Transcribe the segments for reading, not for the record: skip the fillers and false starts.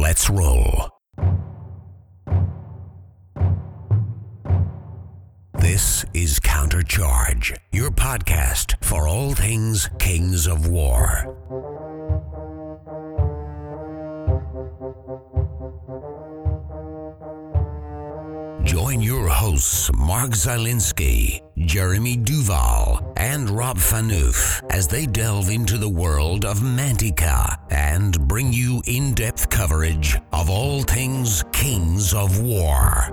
Let's roll. This is Countercharge, your podcast for all things Kings of War. Join your hosts Mark Zielinski, Jeremy Duval, and Rob Phaneuf as they delve into the world of Mantica and bring you in-depth coverage of all things Kings of War.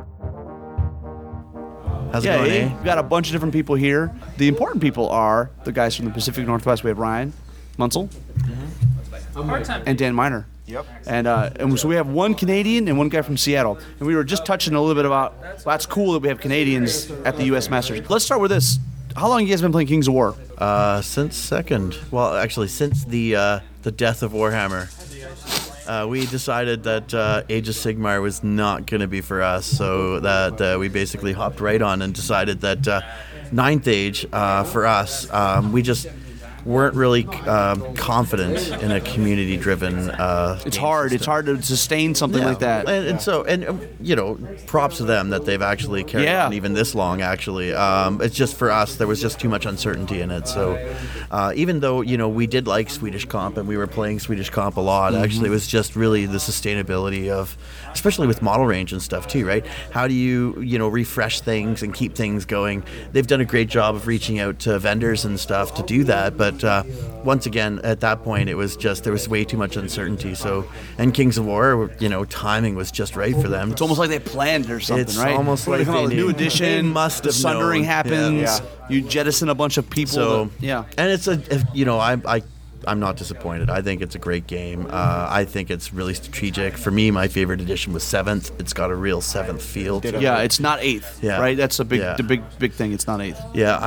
How's it going, eh? We've got a bunch of different people here. The important people are the guys from the Pacific Northwest. We have Ryan Munsell and Dan Miner. Yep. And so we have one Canadian and one guy from Seattle. And we were just touching a little bit about, well, that's cool that we have Canadians at the U.S. Masters. Let's start with this. How long have you guys been playing Kings of War? Since since the death of Warhammer. We decided that Age of Sigmar was not going to be for us, so that we basically hopped right on and decided that Ninth Age, for us, we just weren't really confident in a community-driven It's hard. It's hard to sustain something like that. And props to them that they've actually carried on even this long, actually. It's just for us, there was just too much uncertainty in it. So even though, we did like Swedish Comp and we were playing Swedish Comp a lot, actually, it was just really the sustainability of, especially with model range and stuff too, right? How do you, refresh things and keep things going? They've done a great job of reaching out to vendors and stuff to do that, but once again, at that point, it was just, there was way too much uncertainty. So, and Kings of War, timing was just right for them. It's almost like they planned or something, it's right? Almost like they they new knew. edition, They must have Sundering known. happens, Yeah. you jettison a bunch of people. So, and it's I'm not disappointed. I think it's a great game. I think it's really strategic. For me, my favorite edition was 7th. It's got a real 7th feel to it. Yeah, it's not 8th, right? That's the big thing. It's not 8th. Yeah,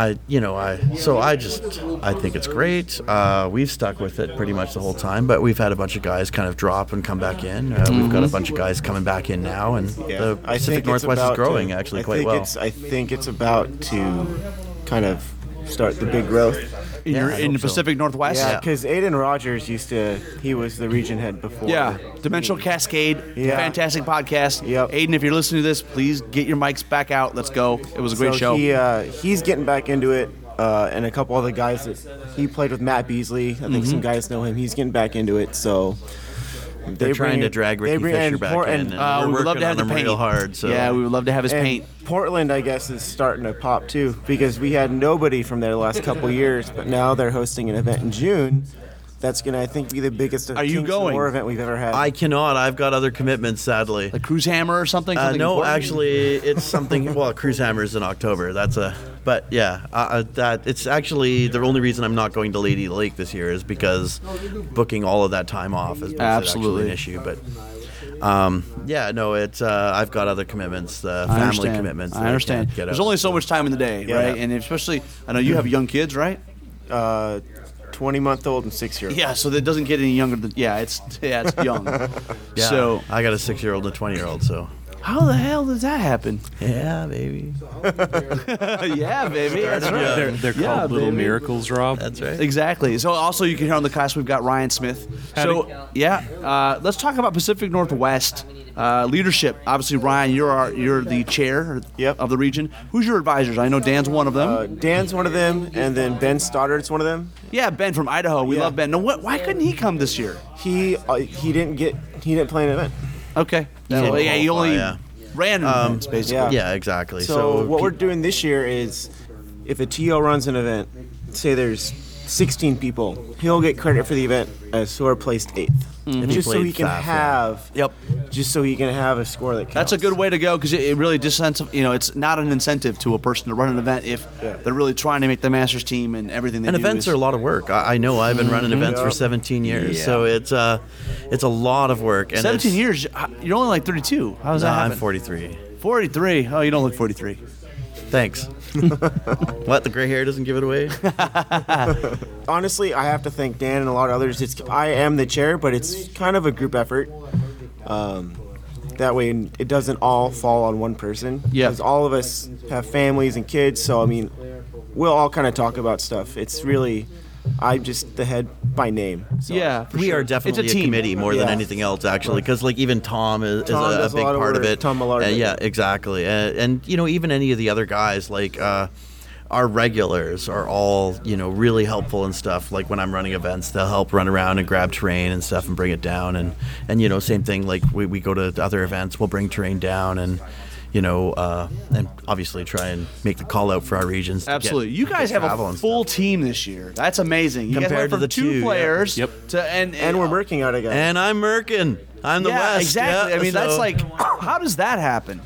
I think it's great. We've stuck with it pretty much the whole time, but we've had a bunch of guys kind of drop and come back in. We've got a bunch of guys coming back in now, and the Pacific Northwest is growing quite well. I think it's about to kind of start the big growth. In the Pacific Northwest? Yeah, because Aiden Rogers he was the region head before. Yeah, Dimensional Cascade, fantastic podcast. Yep. Aiden, if you're listening to this, please get your mics back out. Let's go. It was a great show. He's getting back into it, and a couple other guys that he played with, Matt Beasley. I think some guys know him. He's getting back into it, so... They're trying to drag Ricky Fisher back in, and we we're would love working to have on the him paint. real hard. So. Yeah, we would love to have his paint. Portland, I guess, is starting to pop too, because we had nobody from there the last couple years, but now they're hosting an event in June. That's going to, I think, be the biggest Kings of War event we've ever had. I cannot. I've got other commitments, sadly. Like Cruise Hammer or something? No, important? actually, it's something. Well, Cruise Hammer is in October. But yeah, it's actually the only reason I'm not going to Lady Lake this year is because booking all of that time off is actually an issue. But I've got other commitments, family commitments. I understand. There's only so much time in the day, right? And especially, I know you have young kids, right? 20-month-old and 6-year-old. Yeah, so that doesn't get any younger than it's young. So I got a 6-year-old and a 20-year-old. So how the hell does that happen? Yeah, baby. Yeah, baby. That's right. They're called little miracles, Rob. That's right. Exactly. So also you can hear on the cast we've got Ryan Smith. So let's talk about Pacific Northwest leadership. Obviously, Ryan, you're the chair of the region. Who's your advisors? I know Dan's one of them. Dan's one of them, and then Ben Stoddard's one of them. Yeah, Ben from Idaho. We love Ben. Now, why couldn't he come this year? He didn't play an event. Okay. He only ran events, basically. Yeah, exactly. So what we're doing this year is, if a TO runs an event, say there's 16 people, he'll get credit for the event as whoever placed 8th. Just so he can have a score that counts. That's a good way to go, because it really it's not an incentive to a person to run an event if they're really trying to make the Masters team and everything they do. And events are a lot of work. I know I've been running events for 17 years, so it's a lot of work. And 17 years? You're only like 32. How does that happen? I'm 43. 43? Oh, you don't look 43. Thanks. What, the gray hair doesn't give it away? Honestly, I have to thank Dan and a lot of others. I am the chair, but it's kind of a group effort. That way it doesn't all fall on one person. Yeah. Because all of us have families and kids, so, we'll all kind of talk about stuff. It's really I'm just the head by name. So. Yeah, we are definitely it's a committee more than anything else, actually, because like even Tom is a big part of it. Tom Millard. Yeah, exactly. And even any of the other guys, like our regulars are all, really helpful and stuff. Like when I'm running events, they'll help run around and grab terrain and stuff and bring it down. And same thing, like we go to other events, we'll bring terrain down and obviously try and make the call out for our regions. Absolutely. You guys have a full team this year. That's amazing. You Compared guys went to from the two players to and we're working out again. And I'm Merkin. I'm the West. Exactly. I mean, that's like, how does that happen?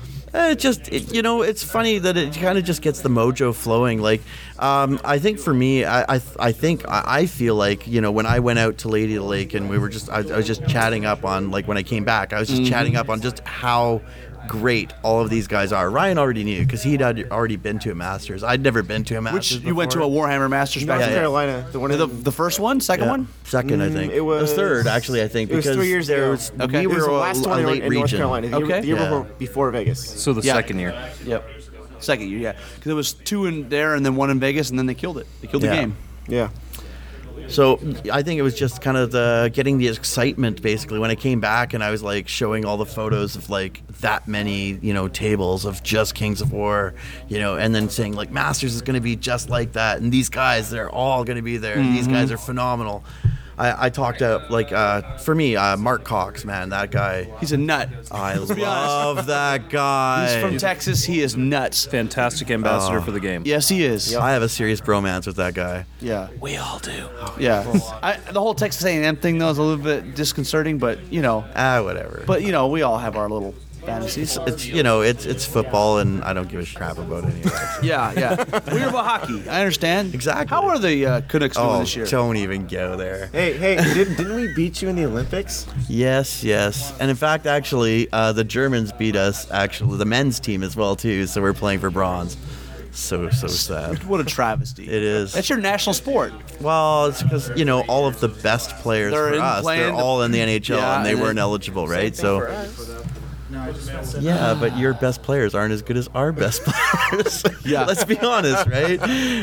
It's funny that it kind of just gets the mojo flowing. Like, I think for me, I feel like, when I went out to Lady Lake and I was just chatting up on, like, when I came back, I was just chatting up on just how great all of these guys are. Ryan already knew because he'd already been to a Masters. I'd never been to a Masters. Which you went to a Warhammer Masters back North in Carolina. The first one? Second one? Second, I think. It was third, actually, I think. It was 3 years ago. We It was were the last one a late in North region. Carolina. The year before Vegas. So the second year. Yep. Second year, yeah. Because there was 2 in there and then 1 in Vegas, and then they killed it. They killed the game. Yeah. So I think it was just kind of getting the excitement, basically, when I came back and I was like showing all the photos of like that many, tables of just Kings of War, and then saying like Masters is going to be just like that. And these guys, they're all going to be there. And these guys are phenomenal. I talked to, like, for me, Mark Cox, man, that guy. He's a nut. I love that guy. He's from Texas. He is nuts. Fantastic ambassador for the game. Yes, he is. I have a serious bromance with that guy. Yeah. We all do. Yeah. The whole Texas A&M thing, though, is a little bit disconcerting, but, whatever. But, we all have our little fantasies. It's football, and I don't give a crap about any of that. Yeah. We're about hockey. I understand. Exactly. How are the Canucks doing this year? Don't even go there. Hey, didn't we beat you in the Olympics? Yes. And in fact, actually, the Germans beat us, actually, the men's team as well, too, so we're playing for bronze. So sad. What a travesty. It is. That's your national sport. Well, it's because, all of the best players for us, they're all in the NHL, and they weren't eligible, right? So. Yeah, but your best players aren't as good as our best players. Yeah. Let's be honest, right?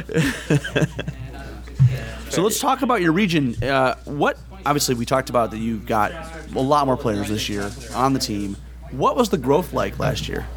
So let's talk about your region. Obviously, we talked about that you've got a lot more players this year on the team. What was the growth like last year?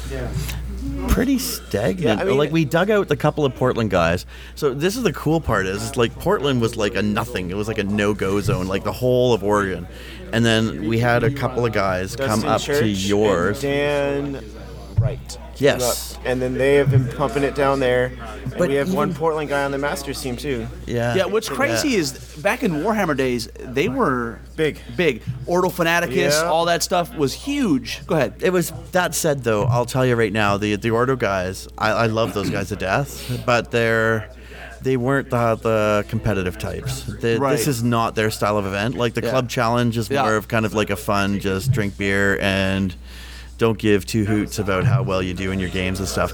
Pretty stagnant. Like, we dug out a couple of Portland guys. So this is the cool part is like Portland was like a nothing. It was like a no-go zone, like the whole of Oregon. And then we had a couple of guys come up to yours. And Dan Wright. Yes. And then they have been pumping it down there. And But we have one even- Portland guy on the Masters team, too. Yeah. Yeah, what's crazy is back in Warhammer days, they were Big. Ordo Fanaticus, Yeah. all that stuff was huge. Go ahead. It was, that said, though, I'll tell you right now, the Ordo guys, I love those guys to death, but they weren't the competitive types. Right. This is not their style of event. Like the club challenge is more of kind of like a fun, just drink beer and don't give two hoots about how well you do in your games and stuff.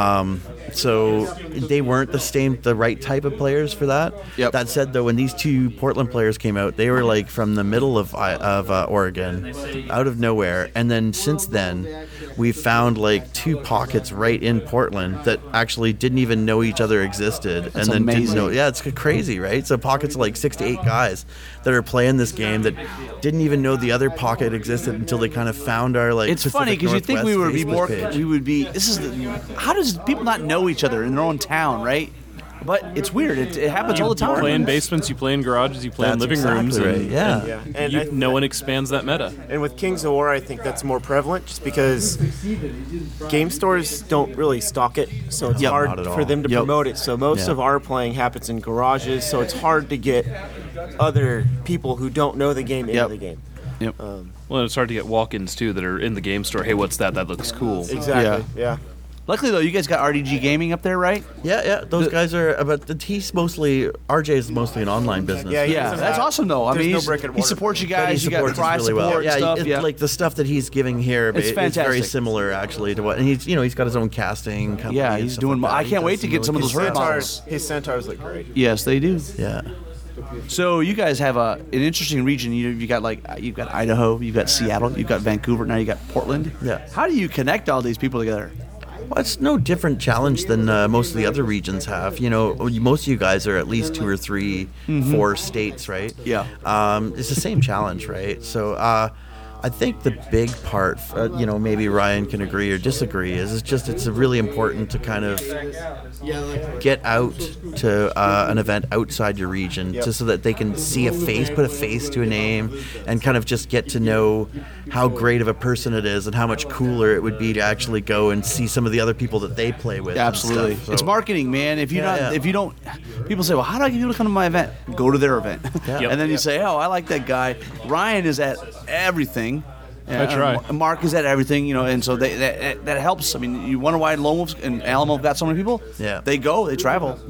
So they weren't the right type of players for that. Yep. That said, though, when these 2 Portland players came out, they were like from the middle of Oregon, out of nowhere. And then since then, we found like 2 pockets right in Portland that actually didn't even know each other existed. That's and then amazing. didn't know. Yeah, it's crazy, right? So pockets of like 6 to 8 guys that are playing this game that didn't even know the other pocket existed until they kind of found our like. It's funny because you think we would be more. We would be. How does people not know each other in their own town, right? But it's weird. It happens all the time. You play in basements, you play in garages, you play in living rooms, right. and Yeah. And no one expands that meta. And with Kings of War, I think that's more prevalent just because game stores don't really stock it, so it's hard not at for all. them to promote it. So most Yeah. of our playing happens in garages, so it's hard to get other people who don't know the game into the game. Yep. Well, it's hard to get walk-ins too that are in the game store. Hey, what's that? That looks cool. Exactly. Yeah. Luckily though, you guys got RDG Gaming up there, right? Yeah. Those guys are, but RJ is mostly an online business. Yeah, Yeah, that's awesome though. I There's mean, no brick and he mortar. supports you But guys. You got supports us prize really support well. stuff. Yeah, like the stuff that he's giving here It's is very fantastic. similar actually to what, and he's got his own casting company. Yeah, and he's stuff doing. like that. I He can't does wait to get some of really those good herd stuff. models. His centaurs look great. Yes, they do. Yeah. So you guys have an interesting region. You've got Idaho, you've got Seattle, you've got Vancouver, now you got Portland. Yeah. How do you connect all these people together? Well, it's no different challenge than most of the other regions have. Most of you guys are at least 2 or 3, 4 states, right? Yeah. It's the same challenge, right? So I think the big part, maybe Ryan can agree or disagree, is it's really important to kind of get out to an event outside your region, just so that they can see put a face to a name, and kind of just get to know how great of a person it is and how much cooler it would be to actually go and see some of the other people that they play with. Absolutely. So, it's marketing, man. If you don't, people say, well, how do I get people to come to my event? Go to their event. And then you say, oh, I like that guy. Ryan is at everything. I try. Mark is at everything, and so that helps. I mean, you wonder why Lone Wolf and Alamo have got so many people? Yeah. They go, they travel,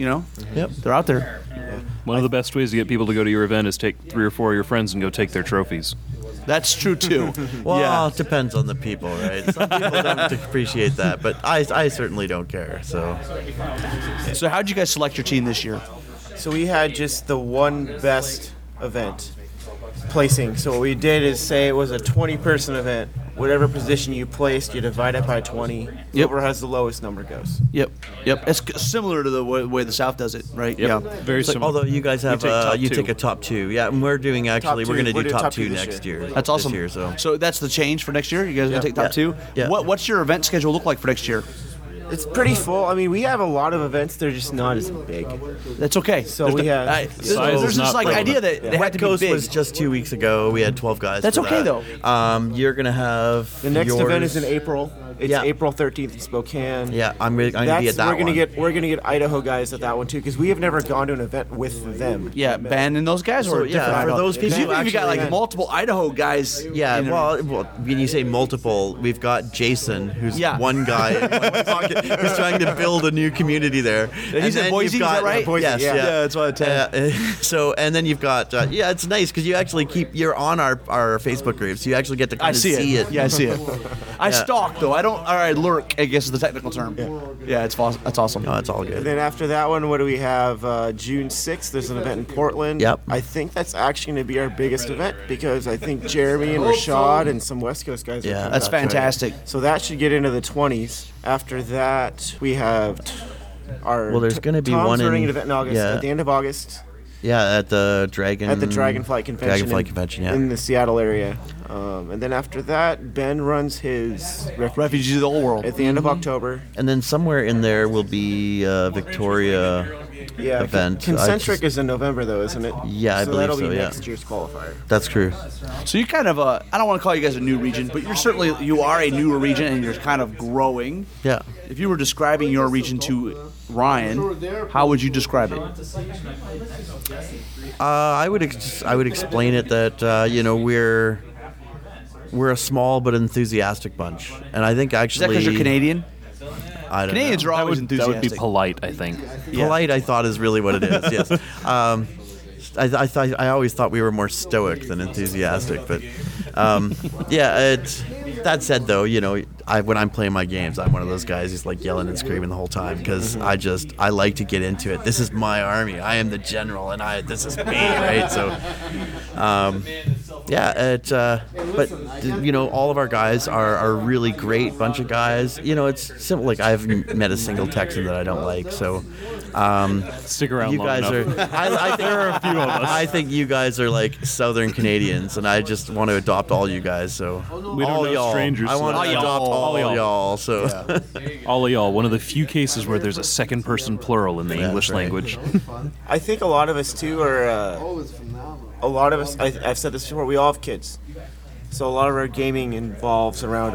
they're out there. One of the best ways to get people to go to your event is take 3 or 4 of your friends and go take their trophies. That's true too. Well, it depends on the people, right? Some people don't appreciate that, but I certainly don't care. So how'd you guys select your team this year? So we had just the one best event placing. So what we did is say it was a 20-person event. Whatever position you placed, you divide it by 20. Whoever has the lowest number goes. Yep. It's similar to the way the South does it, right? Yep. Yeah. Very similar. Although you guys have you take a top 2. Yeah, and we're doing we're going to do top 2 next year. That's awesome. This year, so that's the change for next year? You guys are going to take top 2? Yeah. What's your event schedule look like for next year? It's pretty full. I mean, we have a lot of events. They're just not as big. That's okay. So we have... There's this idea that they had to be big. was just 2 weeks ago. We had 12 guys. That's okay, though. You're going to have the next event is in April. It's April 13th in Spokane. Yeah, I'm going to be at that one. We're going to get Idaho guys at that one, too, because we have never gone to an event with them. Yeah, Ben and those guys? For those people who actually... got, like, multiple Idaho guys. Yeah, well, when you say multiple, we've got Jason, who's one guy in one pocket, who's trying to build a new community there. And he's in Boise, is that right? Boise, yes, yeah, that's what I tell you. So, and then you've got, it's nice because you actually you're on our Facebook group, so you actually get to kind of see it. Yeah, I see it. I stalk, though. I lurk, I guess is the technical term. Yeah, it's awesome. That's awesome. No, it's all good. And then after that one, what do we have? June 6th, there's an event in Portland. Yep. I think that's actually going to be our biggest event because I think Jeremy and Rashad and some West Coast guys are coming. That's fantastic. So that should get into the 20s. After that, we have our there's going to be Tom's one running an event in August. At the end of August. Yeah, at the Dragonflight Convention. Yeah. In the Seattle area. And then after that, Ben runs his Refugees of the Old World at the end of October. And then somewhere in there will be Victoria event. Concentric is in November, though, isn't it? Yeah, I believe so. That'll be next year's qualifier. That's true. So you kind of I don't want to call you guys a new region, but you are a newer region and you're kind of growing. Yeah. If you were describing your region to Ryan, how would you describe it? I would explain it that we're a small but enthusiastic bunch, and I think actually. Is that because you're Canadian? I don't Canadians know. are always enthusiastic. That would be polite, I think. Polite, I thought, is really what it is. Yes. I always thought we were more stoic than enthusiastic, but that said, though, when I'm playing my games, I'm one of those guys who's like yelling and screaming the whole time because I like to get into it. This is my army. I am the general, and this is me, right? So, but all of our guys are a really great bunch of guys. It's simple. Like I haven't met a single Texan that I don't like. So, stick around. You guys are. I think there are a few of us. I think you guys are like Southern Canadians, and I just want to adopt all you guys. So we don't know y'all. Strangers. I want to adopt all y'all. So all of y'all. One of the few cases where there's a second person plural in the English language. I think a lot of us too are. A lot of us. I've said this before. We all have kids, so a lot of our gaming involves around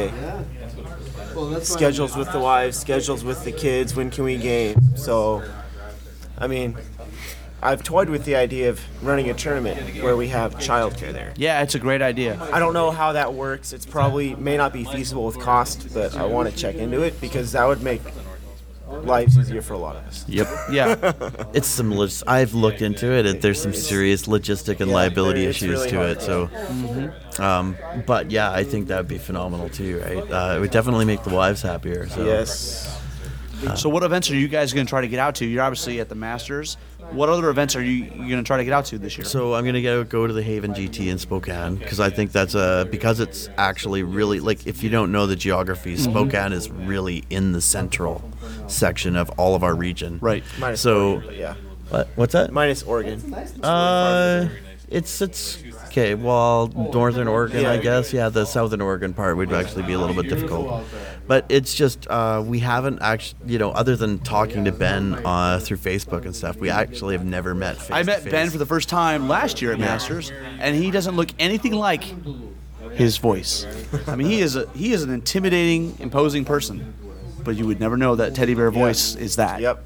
schedules with the wives, schedules with the kids. When can we game? So, I mean, I've toyed with the idea of running a tournament where we have childcare there. Yeah, it's a great idea. I don't know how that works. It's probably may not be feasible with cost, but I want to check into it because that would make life's easier for a lot of us. Yep. Yeah. It's I've looked into it. There's some serious logistic and liability issues really to it. So, but yeah, I think that would be phenomenal too, right? It would definitely make the wives happier. So. Yes. So what events are you guys going to try to get out to? You're obviously at the Masters. What other events are you going to try to get out to this year? So I'm going to go to the Haven GT in Spokane because I think that's because it's actually really, like, if you don't know the geography, Spokane is really in the central section of all of our region. Right. Minus so, Oregon, yeah. What's that? Minus Oregon. It's okay. Well, Northern Oregon, I guess. Yeah, the Southern Oregon part would actually be a little bit difficult. But it's just we haven't actually, other than talking to Ben through Facebook and stuff, we actually have never met face-to-face. I met Ben for the first time last year at Masters, and he doesn't look anything like his voice. I mean, he is an intimidating, imposing person, but you would never know that teddy bear voice is that. Yep.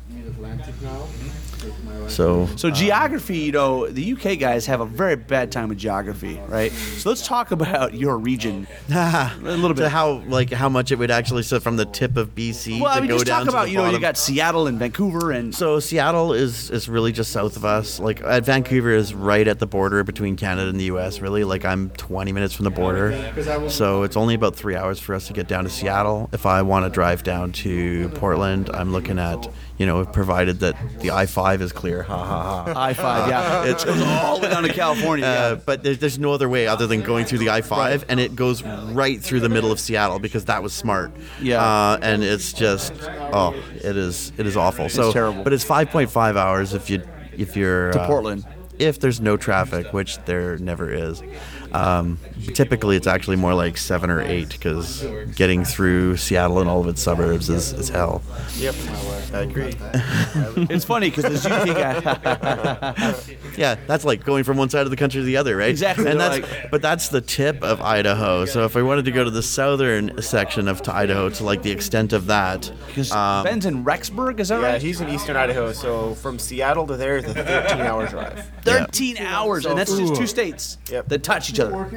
So geography, the UK guys have a very bad time with geography, right? So let's talk about your region a little bit. How much it would actually sit from the tip of BC well, to go just down talk to about, the bottom. You got Seattle and Vancouver, and so Seattle is really just south of us. Like Vancouver is right at the border between Canada and the US. Really, like I'm 20 minutes from the border, so it's only about 3 hours for us to get down to Seattle. If I want to drive down to Portland, I'm looking at, provided that the I-5 is clear. Ha ha ha. I-5, yeah. It goes all the way down to California. Yeah. But there's no other way other than going through the I-5, and it goes right through the middle of Seattle because that was smart. Yeah. And it's just, it is awful. It's terrible. But it's 5.5 hours if you're to Portland. If there's no traffic, which there never is. Typically, it's actually more like 7 or 8 because getting through Seattle and all of its suburbs is hell. Yep, I agree. It's funny because the UK guy. Yeah, that's like going from one side of the country to the other, right? Exactly. And but that's the tip of Idaho. So if I wanted to go to the southern section of Idaho to like the extent of that, Ben's in Rexburg, is that right? Yeah, he's in eastern Idaho. So from Seattle to there is a 13-hour drive. 13 hours, and that's just two states that touch each other.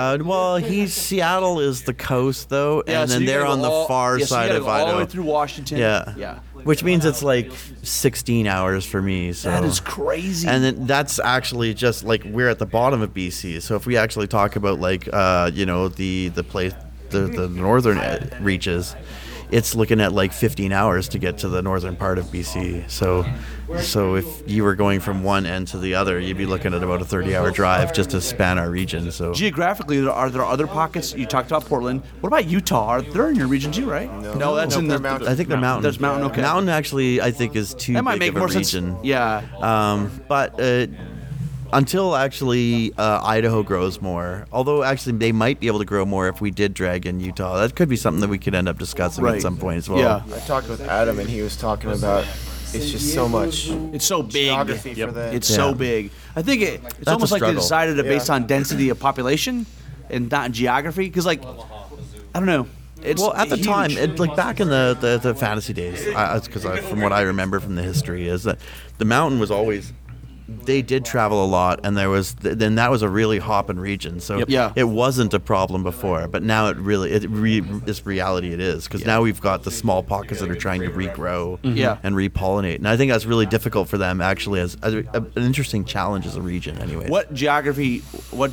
Seattle is the coast though, and then they're on the far side of Idaho. All the way through Washington. Yeah. Which means it's like 16 hours for me. So that is crazy. And then that's actually just like we're at the bottom of BC. So if we actually talk about like the place, the northern reaches, it's looking at like 15 hours to get to the northern part of BC. So if you were going from one end to the other, you'd be looking at about a 30-hour drive just to span our region. So geographically, are there other pockets? You talked about Portland. What about Utah? They're in your region too, right? No, that's in the mountain. I think they're mountain. There's mountain. Okay. Mountain actually, I think, is too big of a region. Sense. Yeah. But until actually Idaho grows more, although actually they might be able to grow more if we did drag in Utah. That could be something that we could end up discussing at some point as well. Yeah. I talked with Adam and he was talking about it's just so much. It's so big. Geography for that. It's so big. I think it's almost like they decided it based on density of population and not geography. Because I don't know. At the time, back in the fantasy days, because from what I remember from the history is that the mountain was always. They did travel a lot, and then that was a really hopping region. So it wasn't a problem before, but now this reality it is because now we've got the small pockets that are trying to regrow and repollinate, and I think that's really difficult for them actually as an interesting challenge as a region. Anyway, geographical?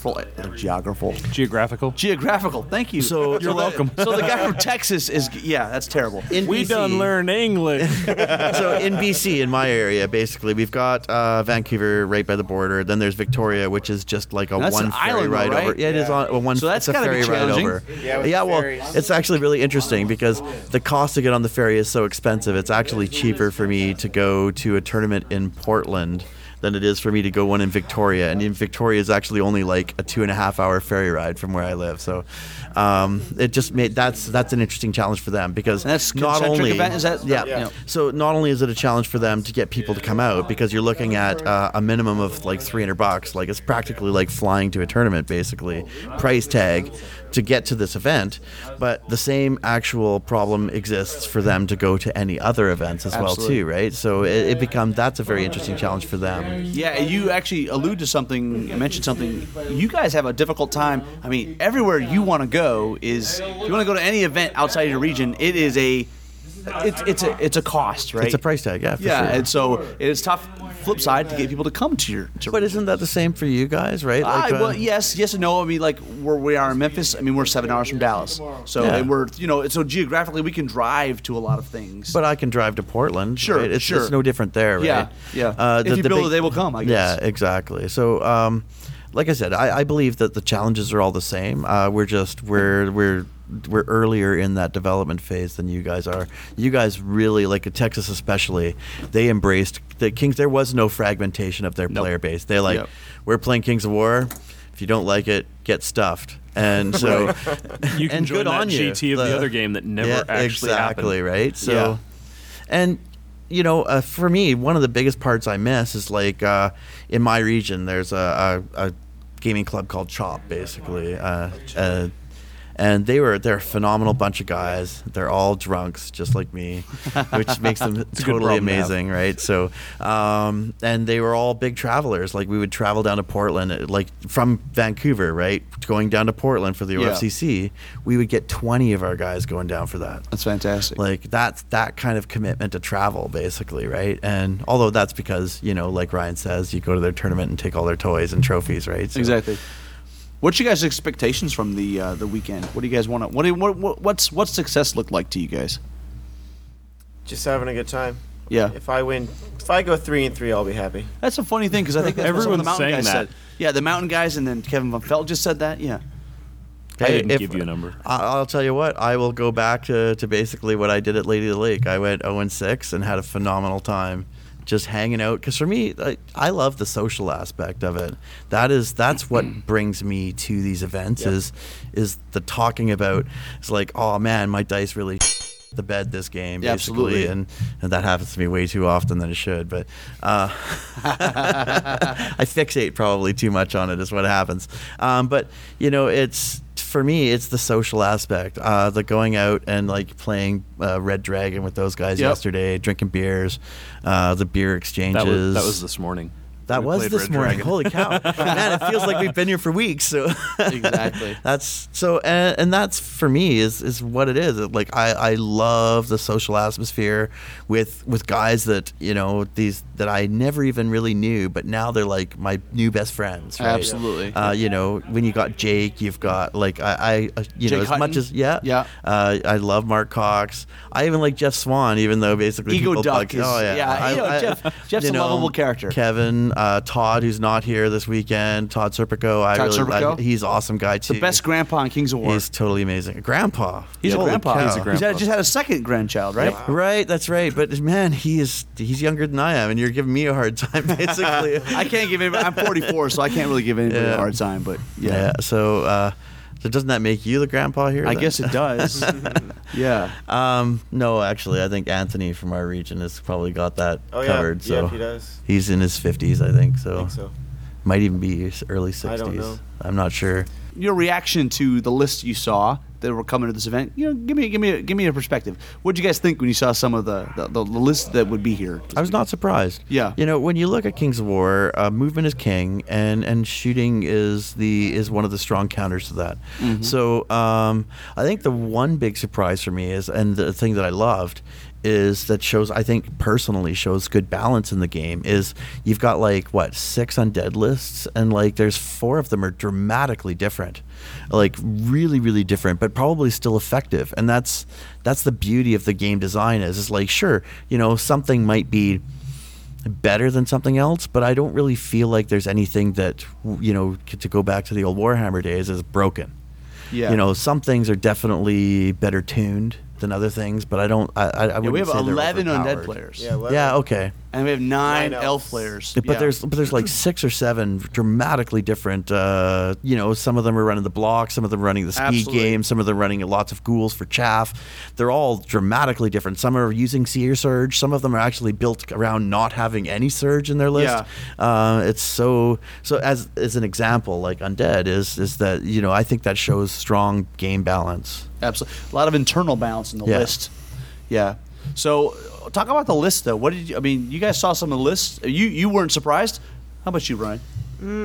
Thank you. So you're welcome. So the guy from Texas is that's terrible. We done learn English. So in BC, in my area, basically we've got. Vancouver right by the border. Then there's Victoria, which is just like a one ferry ride right? over. Yeah, it is on one. So that's it's a ferry ride over. Well, it's actually really interesting because the cost to get on the ferry is so expensive. It's actually cheaper for me to go to a tournament in Portland than it is for me to go one in Victoria. And in Victoria is actually only like a 2.5-hour ferry ride from where I live. So it just made that's an interesting challenge for them because that's not only event, is that so not only is it a challenge for them to get people to come out because you're looking at a minimum of like $300, like it's practically like flying to a tournament basically, price tag to get to this event, but the same actual problem exists for them to go to any other events as well too, right? So that's a very interesting challenge for them. Yeah, you actually allude to something, mentioned something. You guys have a difficult time. I mean, everywhere you want to go is, if you want to go to any event outside your region, it is a it's a cost, right? It's a price tag, yeah. For yeah, sure. and so it's tough. Flip side to get people to come to your. But isn't that the same for you guys, right? Like, well, yes and no. I mean, like where we are in Memphis. I mean, we're 7 hours from Dallas, so and we're so geographically we can drive to a lot of things. But I can drive to Portland. Sure, right? It's no different there, right? Yeah. If you build it, they will come. I guess. Yeah, exactly. So, like I said, I believe that the challenges are all the same. We're earlier in that development phase than you guys are. You guys really, like Texas especially, they embraced the Kings. There was no fragmentation of their player base. They're we're playing Kings of War. If you don't like it, get stuffed. And so you can join that GT of the other game that never actually happened. Exactly, right? So, and for me, one of the biggest parts I miss is like in my region, there's a gaming club called Chop, basically. And they're a phenomenal bunch of guys. They're all drunks, just like me, which makes them totally amazing, right? So, and they were all big travelers. Like we would travel down to Portland, like from Vancouver, right? Going down to Portland for the OFCC, we would get 20 of our guys going down for that. That's fantastic. Like that's that kind of commitment to travel, basically, right? And although that's because like Ryan says, you go to their tournament and take all their toys and trophies, right? So, exactly. What's your guys' expectations from the weekend? What do you guys want to? What's success look like to you guys? Just having a good time. Yeah. If I go 3-3, I'll be happy. That's a funny thing because I think that's what some of the Mountain guys said. Yeah, the Mountain guys, and then Kevin Von Felt just said that. Yeah. I didn't give you a number. I'll tell you what. I will go back to basically what I did at Lady of the Lake. I went 0-6 and had a phenomenal time. Just hanging out, because for me, I love the social aspect of it. That's what brings me to these events is the talking about. It's like, oh man, my dice really the bed this game, basically. Absolutely. And that happens to me way too often than it should. But I fixate probably too much on it is what happens. But it's. For me, it's the social aspect, the going out and like playing Red Dragon with those guys yesterday, drinking beers, the beer exchanges. That was this morning. That was this morning. Holy cow, man! It feels like we've been here for weeks. So exactly. That's so, and that's for me is what it is. Like I love the social atmosphere with guys that these that I never even really knew, but now they're like my new best friends. Right? Absolutely. When you got Jake, you've got like I Jake as Hutton. Much as I love Mark Cox. I even like Jeff Swan, even though basically Ego people Duck Jeff's a lovable character. Kevin. Todd, who's not here this weekend. Todd Serpico. He's an awesome guy too. The best grandpa in Kings of War. He's totally amazing. Grandpa. He's a grandpa. Cow. He's a grandpa. He's just had a second grandchild, right? Yep. Right, that's right. But man, he's younger than I am, and you're giving me a hard time, basically. I can't give anybody. I'm 44, so I can't really give anybody a hard time. But so doesn't that make you the grandpa here? I guess it does. Yeah. No, actually, I think Anthony from our region has probably got that covered. Yeah, so he does. He's in his 50s, I think. I think so. Might even be his early 60s. I don't know. I'm not sure. Your reaction to the list you saw that were coming to this event, give me a perspective. What did you guys think when you saw some of the list that would be here? I was not surprised. Yeah. When you look at Kings of War, movement is king, and shooting is one of the strong counters to that. Mm-hmm. So I think the one big surprise for me is, and the thing that I loved, is that I think personally shows good balance in the game, is you've got 6 undead lists, and there's 4 of them are dramatically different, really, really different, but probably still effective. And that's the beauty of the game design is sure, something might be better than something else, but I don't really feel like there's anything that, to go back to the old Warhammer days, is broken. Yeah. Some things are definitely better tuned than other things, but I wouldn't we have say 11 undead players. Yeah, okay. And we have 9 elf players. But there's 6 or 7 dramatically different. Some of them are running the block, some of them are running the speed game, some of them are running lots of ghouls for chaff. They're all dramatically different. Some are using Seer Surge. Some of them are actually built around not having any Surge in their list. Yeah. It's so as an example, undead is that I think that shows strong game balance. Absolutely, a lot of internal balance in the list. Yeah. So, talk about the list, though. What did you? I mean, you guys saw some of the lists. You weren't surprised. How about you, Ryan?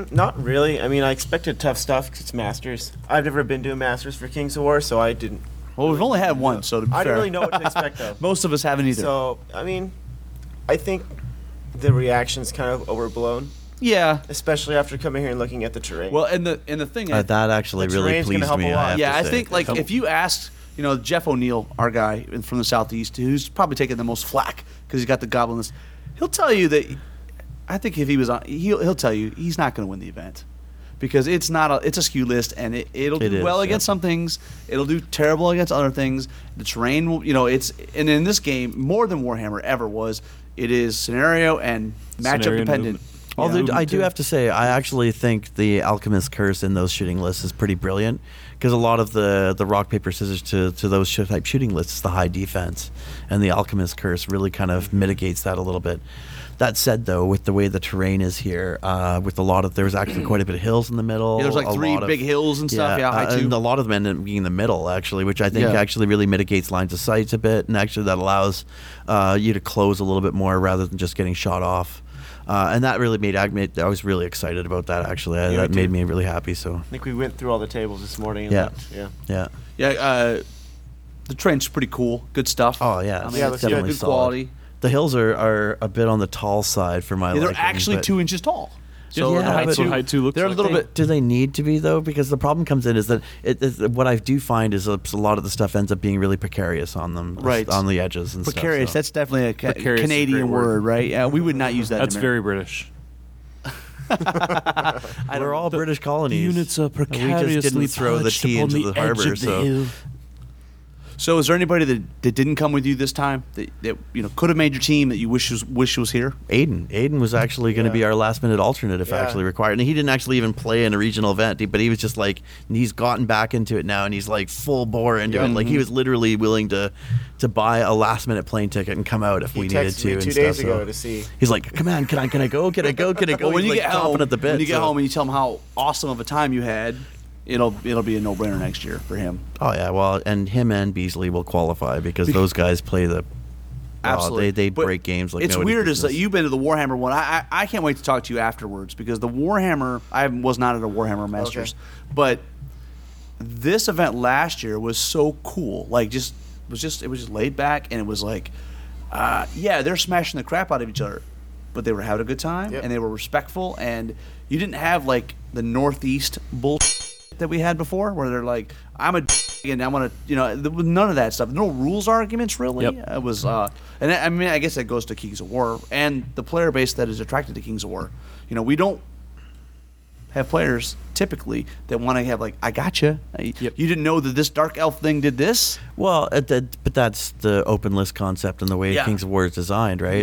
Not really. I mean, I expected tough stuff because it's Masters. I've never been to a Masters for Kings of War, so I didn't Well, we've only had one, so to be fair. I don't really know what to expect, though. Most of us haven't either. So, I mean, I think the reaction's kind of overblown. Yeah. Especially after coming here and looking at the terrain. Well, and the thing that actually really pleased me. I think like if you asked, Jeff O'Neill, our guy from the Southeast, who's probably taking the most flack because he's got the goblin list, he'll tell you that. I think if he was on, he'll tell you he's not going to win the event because it's a skew list and it'll do well against some things, it'll do terrible against other things. The terrain will, and in this game more than Warhammer ever was, it is scenario and matchup dependent. Although I do have to say, I actually think the Alchemist Curse in those shooting lists is pretty brilliant because a lot of the rock, paper, scissors to those type shooting lists is the high defense, and the Alchemist Curse really kind of mitigates that a little bit. That said, though, with the way the terrain is here, with a lot of there's actually quite a bit of hills in the middle. Yeah, there's like three big hills and stuff. Yeah, high and a lot of them end up being in the middle, actually, which I think actually really mitigates lines of sight a bit, and actually that allows you to close a little bit more rather than just getting shot off. And that really I was really excited about that, actually. That made me really happy. So I think we went through all the tables this morning. And yeah. The terrain's pretty cool. Good stuff. Oh, yeah. It's definitely good quality. The hills are a bit on the tall side for my liking. They're actually 2 inches tall. So height two looks they're like. A little bit. Do they need to be, though? Because the problem comes in is that what I do find is a lot of the stuff ends up being really precarious on them, right, on the edges and precarious, stuff. So. That's definitely a Canadian word, right? Yeah, we would not use that. That's very British. We're all British colonies. The units are precariously we just didn't throw the tea into the harbor, So is there anybody that didn't come with you this time that could have made your team that you wish was here? Aiden was actually going to be our last minute alternate if actually required, and he didn't actually even play in a regional event, but he was just like, he's gotten back into it now, and he's like full bore into it. Like he was literally willing to buy a last minute plane ticket and come out if we needed to. He texted me 2 days ago to see. He's like, come on, can I go? Well, when you get home, at the bit, when you get home and you tell him how awesome of a time you had. It'll be a no-brainer next year for him. Oh yeah, well, and him and Beasley will qualify because those guys play the. Absolutely, they break games like it's weird is that you've been to the Warhammer one. I can't wait to talk to you afterwards because the Warhammer I was not at a Warhammer Masters, but this event last year was so cool. Like it was just laid back and it was like, they're smashing the crap out of each other, but they were having a good time and they were respectful and you didn't have like the Northeast bullshit that we had before where they're like, I'm a and I want to, none of that stuff. No rules arguments really. It was and I mean I guess that goes to Kings of War and the player base that is attracted to Kings of War. We don't have players typically that want to have like, I gotcha. You didn't know that this dark elf thing did this. Well, but that's the open list concept and the way Kings of War is designed, right?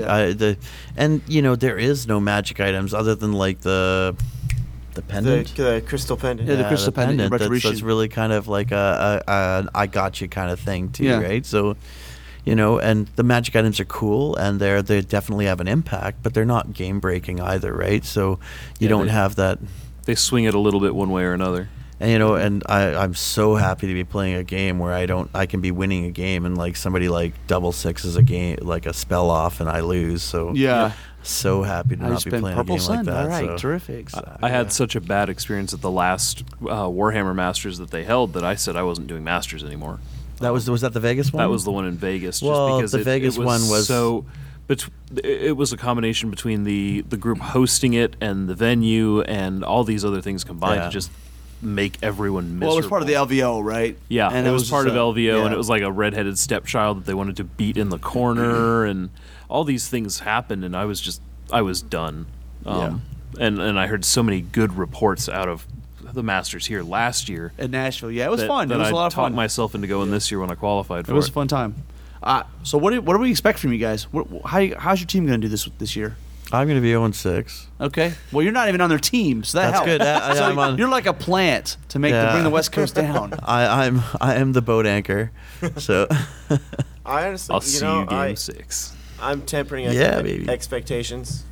There is no magic items other than like the pendant, the crystal pendant. Yeah, the crystal pendant. That's really kind of like a I got you kind of thing too, right? So, and the magic items are cool and they definitely have an impact, but they're not game breaking either, right? So you don't have that. They swing it a little bit one way or another. And I'm so happy to be playing a game where I can be winning a game and like somebody like double sixes a game like a spell off and I lose. So so happy to not be playing a game like that. All right, so. terrific. I had such a bad experience at the last Warhammer Masters that they held that I said I wasn't doing Masters anymore. Was that the Vegas one? That was the one in Vegas. Well, just because the Vegas one was so. But it was a combination between the group hosting it and the venue and all these other things combined to just make everyone miserable. Well, it was part of the LVO, right? Yeah, and it was part of LVO, and it was like a redheaded stepchild that they wanted to beat in the corner, and all these things happened, and I was done. And I heard so many good reports out of the Masters here last year in Nashville. Yeah, it was fun. It was a lot of fun. I talked myself into going this year when I qualified for it. It was a fun time. So what do we expect from you guys? How's your team going to do this year? I'm going to be 0-6. Okay. Well, you're not even on their team, so that's good. You're like a plant to bring the West Coast down. I am the boat anchor. So I honestly, I'll see you game 6. I'm tempering expectations.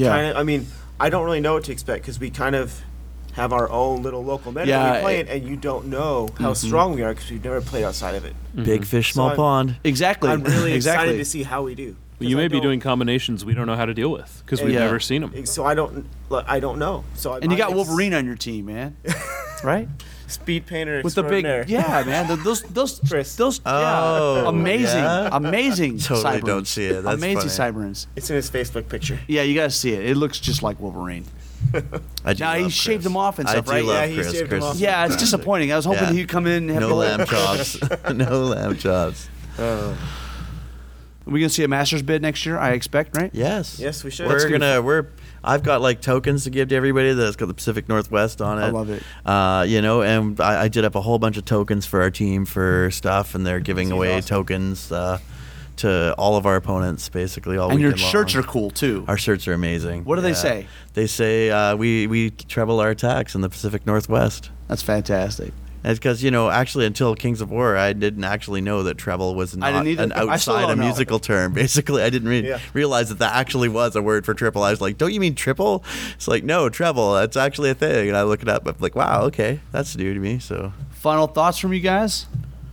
I don't really know what to expect because we kind of have our own little local meta we play it, and you don't know how strong we are because we've never played outside of it. Big fish, small pond. Exactly. I'm really excited to see how we do. You may be doing combinations we don't know how to deal with because we've never seen them. So I don't know. So and you got Wolverine on your team, man. Right? Speed painter with the big, man. Amazing. Totally don't see it. That's amazing funny. Sideburns. It's in his Facebook picture. Yeah, you gotta see it. It looks just like Wolverine. Now he shaved them off and stuff, right? Love Chris. Chris. Yeah, it's disappointing. I was hoping he'd come in and have no lamb chops. No lamb chops. Are we gonna see a Masters bid next year? I expect, right? Yes. Yes, we should. I've got like tokens to give to everybody that's got the Pacific Northwest on it. I love it. And I did up a whole bunch of tokens for our team for stuff, and they're giving away awesome. tokens to all of our opponents basically all And your weekend shirts long. are cool too. Our shirts are amazing. What do they say? They say we treble our attacks in the Pacific Northwest. That's fantastic. It's because, actually until Kings of War, I didn't actually know that treble was not an outside a musical term. Basically, I didn't realize that actually was a word for triple. I was like, don't you mean triple? It's like, no, treble. That's actually a thing. And I look it up. I'm like, wow, okay. That's new to me. So, final thoughts from you guys?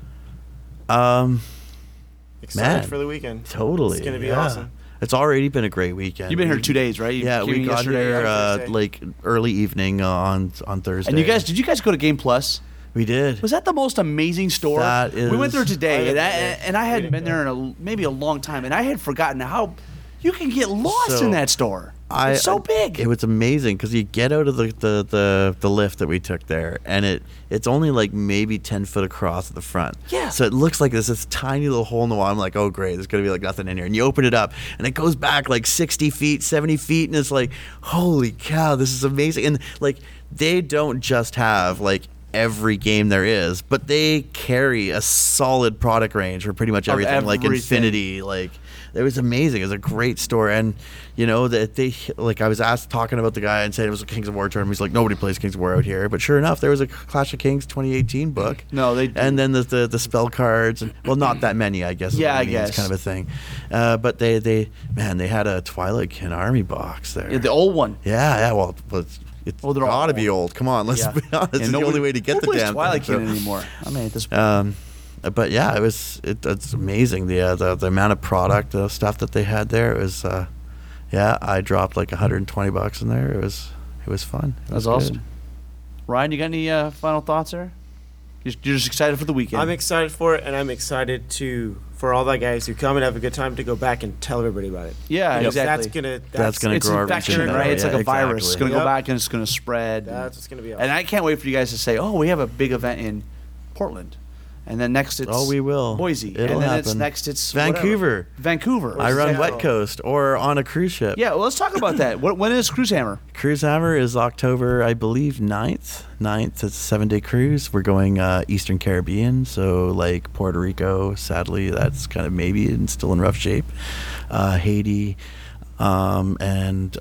Excited for the weekend. Totally. It's going to be awesome. It's already been a great weekend. You've been here 2 days, right? We got here like early evening on Thursday. And did you guys go to Game Plus? We did. Was that the most amazing store? That is. We went there today, and I hadn't been there in maybe a long time, and I had forgotten how you can get lost in that store. It's so big. It was amazing because you get out of the lift that we took there, and it's only like maybe 10 foot across at the front. Yeah. So it looks like this tiny little hole in the wall. I'm like, oh great, there's gonna be like nothing in here. And you open it up, and it goes back like 60 feet, 70 feet, and it's like, holy cow, this is amazing. And like they don't just have like every game there is, but they carry a solid product range for pretty much everything. Like Infinity, like it was amazing. It was a great store, and that they like I was talking about the guy and saying it was a Kings of War tournament. He's like, nobody plays Kings of War out here, but sure enough, there was a Clash of Kings 2018 book. No, they and then the spell cards, and not that many, I guess. Yeah, I guess kind of a thing. But they had a Twilight Kin Army box there. Yeah, the old one. Yeah. Well, it's gotta be old. Come on, let's be honest. It's the only way to get the damn Twilight thing. Kin anymore. I mean, at this point. But yeah, it's amazing the amount of product, the stuff that they had there. It was, I dropped like $120 in there. It was fun. That's awesome. Ryan, you got any final thoughts there? You're just excited for the weekend. I'm excited for it, and I'm excited for all the guys who come and have a good time to go back and tell everybody about it. Yeah, exactly. That's gonna it's grow our infection, reach, right? It's like a exactly. virus. It's gonna go back and it's gonna spread. That's what's gonna be awesome. And I can't wait for you guys to say, "Oh, we have a big event in Portland." And then next it's we will. Boise. It'll and then happen. it's Vancouver. Vancouver. I run Wet Coast or on a cruise ship. Yeah, well, let's talk about that. When is Cruise Hammer? Cruise Hammer is October, I believe, 9th. 9th, it's a 7-day cruise. We're going Eastern Caribbean, so like Puerto Rico, sadly, that's kind of maybe still in rough shape. Haiti, and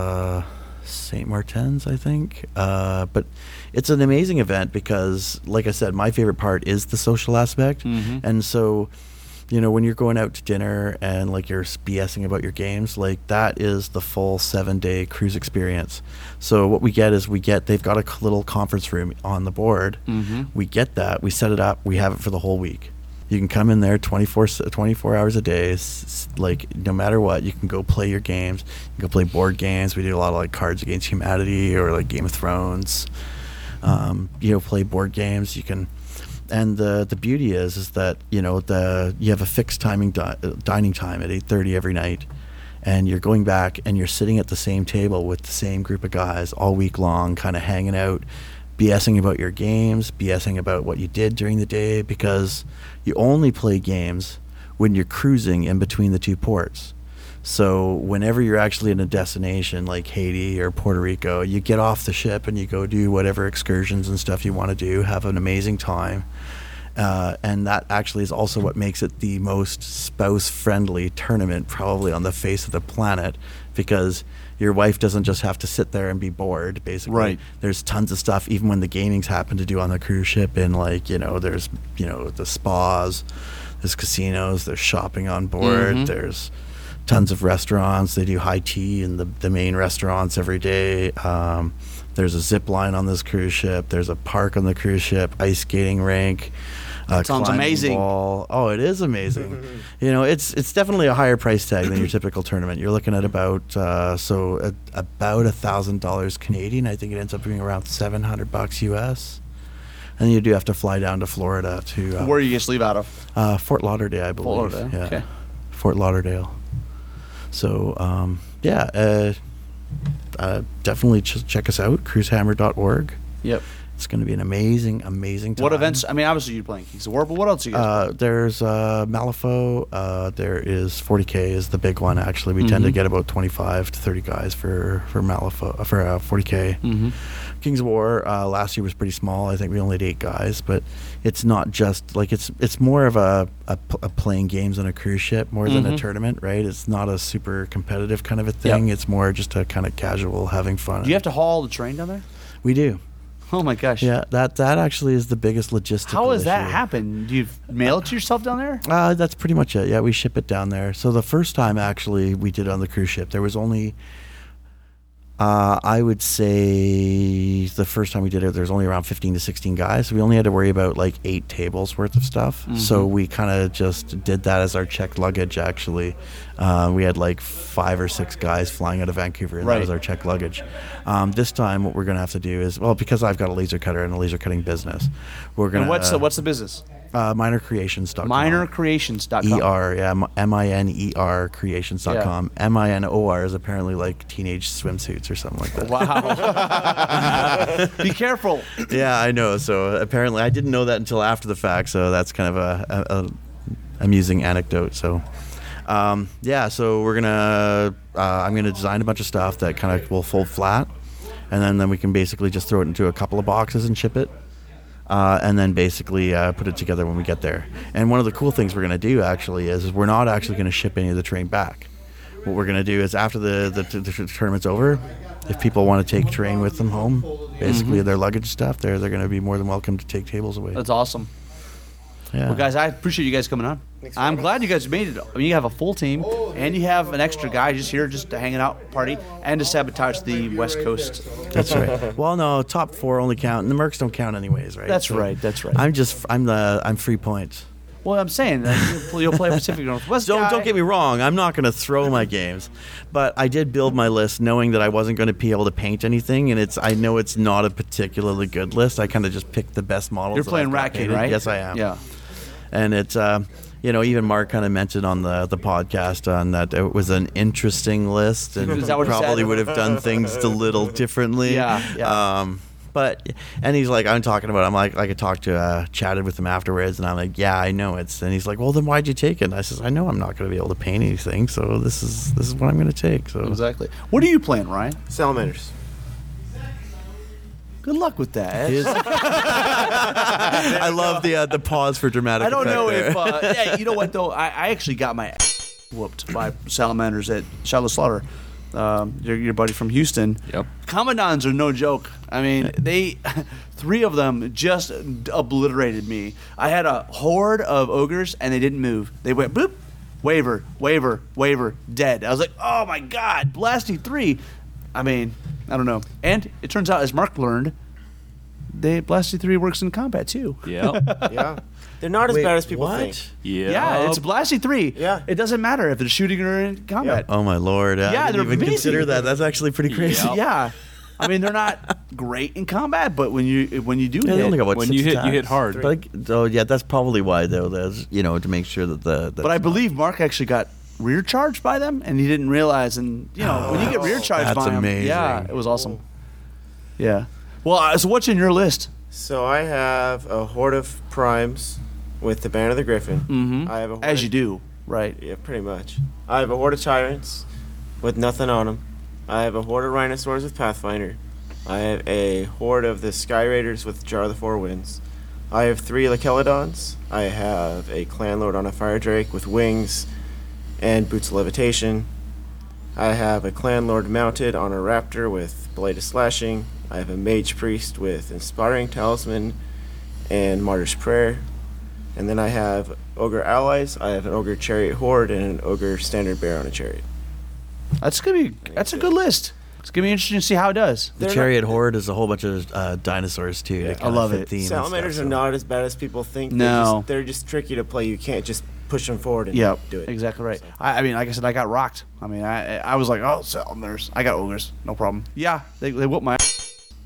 St. Martin's, I think. But it's an amazing event because, like I said, my favorite part is the social aspect. Mm-hmm. And so, when you're going out to dinner and like you're BSing about your games, like that is the full 7-day cruise experience. So what we get is they've got a little conference room on the board. Mm-hmm. We get that, we set it up, we have it for the whole week. You can come in there 24 hours a day. Like no matter what, you can go play your games. You can go play board games. We do a lot of like Cards Against Humanity or like Game of Thrones. Play board games. You can, and the beauty is that you have a fixed dining time at 8:30 every night, and you're going back and you're sitting at the same table with the same group of guys all week long, kind of hanging out, BSing about your games, BSing about what you did during the day, because you only play games when you're cruising in between the two ports. So whenever you're actually in a destination like Haiti or Puerto Rico, you get off the ship and you go do whatever excursions and stuff you want to do, have an amazing time. And that actually is also what makes it the most spouse-friendly tournament probably on the face of the planet, because your wife doesn't just have to sit there and be bored, basically. Right. There's tons of stuff, even when the gaming's happen to do on the cruise ship, and like, there's, the spas, there's casinos, there's shopping on board, Mm-hmm. there's tons of restaurants. They do high tea in the main restaurants every day. There's a zip line on this cruise ship. There's a park on the cruise ship, ice skating rink. Sounds amazing. Wall. Oh, it is amazing. It's definitely a higher price tag than your typical tournament. You're looking at about $1,000 Canadian. I think it ends up being around $700 US. And you do have to fly down to Florida to. Where do you just leave out of? Fort Lauderdale, I believe. Fort Lauderdale. Yeah. Okay. Fort Lauderdale. So definitely check us out, cruisehammer.org. Yep. It's going to be an amazing time. What events? I mean, obviously you're playing Kings of War, but what else are you guys? There's Malifaux. There is 40K is the big one. Actually, we tend to get about 25 to 30 guys for Malifaux for 40K. Kings of War last year was pretty small. I think we only had 8 guys, but it's not just like it's more of a playing games on a cruise ship more than a tournament, right? It's not a super competitive kind of a thing. It's more just a kind of casual having fun. Do you have to haul the train down there? We do. Oh my gosh! Yeah, that actually is the biggest logistical. How does that issue. happen? Do you mail it to yourself down there? That's pretty much it. Yeah, we ship it down there. So the first time actually we did it on the cruise ship, there was only, I would say the first time we did it, there was only around 15 to 16 guys. So we only had to worry about like 8 tables worth of stuff. So we kind of just did that as our checked luggage. Actually, we had like 5 or 6 guys flying out of Vancouver, and that was our checked luggage. This time, what we're going to have to do is, well, because I've got a laser cutter and a laser cutting business, we're going to. And what's the business? Minercreations.com. Minercreations.com. ER, yeah, MINER creations.com. Yeah. MINOR is apparently like teenage swimsuits or something like that. Wow. Be careful. Yeah, I know. So apparently, I didn't know that until after the fact. So that's kind of a amusing anecdote. So. So we're gonna I'm gonna design a bunch of stuff that kind of will fold flat, and then we can basically just throw it into a couple of boxes and ship it, and then basically put it together when we get there. And one of the cool things we're gonna do actually is we're not actually gonna ship any of the terrain back. What we're gonna do is after the tournament's over, if people want to take terrain with them home, basically their luggage stuff, they're gonna be more than welcome to take tables away. That's awesome. Yeah. Well, guys, I appreciate you guys coming on. I'm glad you guys made it. I mean, you have a full team, and you have an extra guy just here, just to hang out, party, and to sabotage the West Coast. That's right. Well, no, top 4 only count, and the Mercs don't count anyways, right? That's right. That's right. I'm free points. Well, I'm saying you'll play Pacific Northwest. Don't get me wrong. I'm not going to throw my games, but I did build my list knowing that I wasn't going to be able to paint anything, and I know it's not a particularly good list. I kind of just picked the best models. You're playing Rat King, right? Yes, I am. Yeah. And it's, even Mark kind of mentioned on the podcast on that it was an interesting list, and probably would have done things a little differently. Yeah. And he's like, I'm like, I could talk to, chatted with him afterwards, and I'm like, yeah, I know and he's like, well, then why'd you take it? And I says, I know I'm not going to be able to paint anything, so this is what I'm going to take. So exactly. What are you playing, Ryan? Salamanders. Good luck with that. I love the pause for dramatic effect. I don't know there. if you know what though. I actually got my ass whooped by salamanders at Shiloh Slaughter. Your buddy from Houston. Yep. Commandants are no joke. I mean, 3 of them just obliterated me. I had a horde of ogres and they didn't move. They went boop, waver, dead. I was like, oh my god, blasting 3. I mean, I don't know. And it turns out, as Mark learned, Blasty 3 works in combat too. Yeah. Yeah. They're not as bad as people think. Yeah, it's Blasty 3. Yeah. It doesn't matter if they're shooting or in combat. Oh my lord. I didn't even consider that. That's actually pretty crazy. Yep. Yeah. I mean, they're not great in combat, but when you do hit, they only got, when 6 you hit, attacks? you hit hard. But that's probably why though. There's to make sure that But I believe Mark actually got rear charged by them, and he didn't realize. And when you get rear charged by them, amazing. yeah, it was awesome. Yeah. Well, so what's in your list? So I have a horde of primes with the Band of the Griffin. Mm-hmm. I have a horde as you do, right? Yeah, pretty much. I have a horde of tyrants with nothing on them. I have a horde of rhinosaurs with Pathfinder. I have a horde of the Sky Raiders with Jar of the Four Winds. I have 3 Lakelodons. I have a Clan Lord on a Fire Drake with wings and boots of levitation. I have a Clan Lord mounted on a Raptor with Blade of Slashing. I have a Mage Priest with Inspiring Talisman and Martyr's Prayer. And then I have Ogre Allies. I have an Ogre Chariot Horde and an Ogre Standard Bear on a Chariot. That's a good list. It's gonna be interesting to see how it does. The Chariot Horde is a whole bunch of dinosaurs too. Yeah, I love it. Salamanders are not as bad as people think. No. They're just tricky to play. You can't just push them forward and do it. Exactly right. I mean, like I said, I got rocked. I mean, I was like, oh, salamanders. I got ogres, no problem. Yeah, they whooped my ass.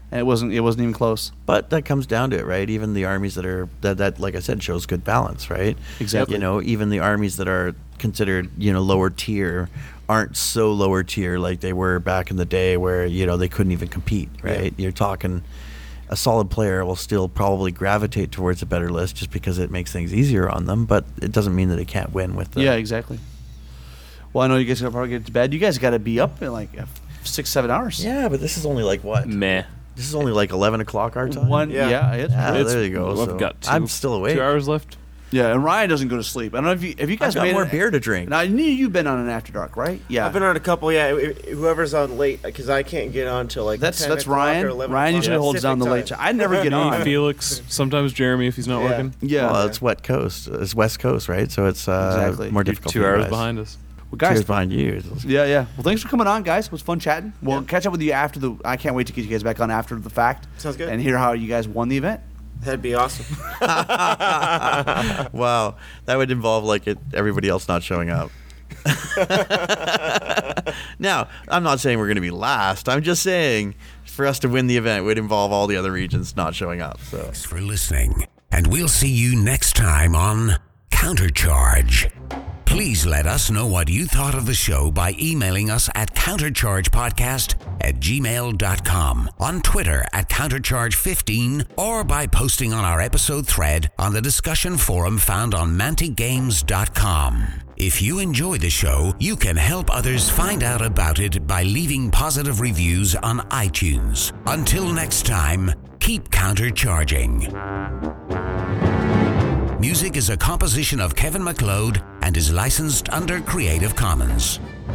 And it wasn't even close. But that comes down to it, right? Even the armies that like I said, shows good balance, right? Exactly. Even the armies that are considered, lower tier aren't so lower tier like they were back in the day where, they couldn't even compete, right? Yeah. You're talking a solid player will still probably gravitate towards a better list just because it makes things easier on them, but it doesn't mean that they can't win with them. Yeah, exactly. Well, I know you guys got to probably get to bed. You guys got to be up in like 6-7 hours. Yeah, but this is only like what? Meh. This is only like 11 o'clock our time. There you go. I've got I'm still awake. 2 hours left. Yeah, and Ryan doesn't go to sleep. I don't know if you guys I've got made more beer to drink. Now, I knew you've been on an After Dark, right? Yeah, I've been on a couple. Yeah, whoever's on late because I can't get on till like that's 10 Ryan. Or 11 Ryan usually holds down the Pacific late. time. I never get on. Felix, sometimes Jeremy if he's not working. Yeah, well, it's West Coast. It's West Coast, right? So it's exactly more difficult. 2 hours behind us. Well, guys, 2 hours behind you. Yeah. Well, thanks for coming on, guys. It was fun chatting. We'll catch up with you after the. I can't wait to get you guys back on after the fact. Sounds good. And hear how you guys won the event. That'd be awesome. Wow, that would involve everybody else not showing up. Now, I'm not saying we're going to be last. I'm just saying for us to win the event would involve all the other regions not showing up. So. Thanks for listening, and we'll see you next time on Countercharge. Please let us know what you thought of the show by emailing us at counterchargepodcast@gmail.com, on Twitter at countercharge15, or by posting on our episode thread on the discussion forum found on manticgames.com. If you enjoy the show, you can help others find out about it by leaving positive reviews on iTunes. Until next time, keep countercharging. Music is a composition of Kevin MacLeod and is licensed under Creative Commons.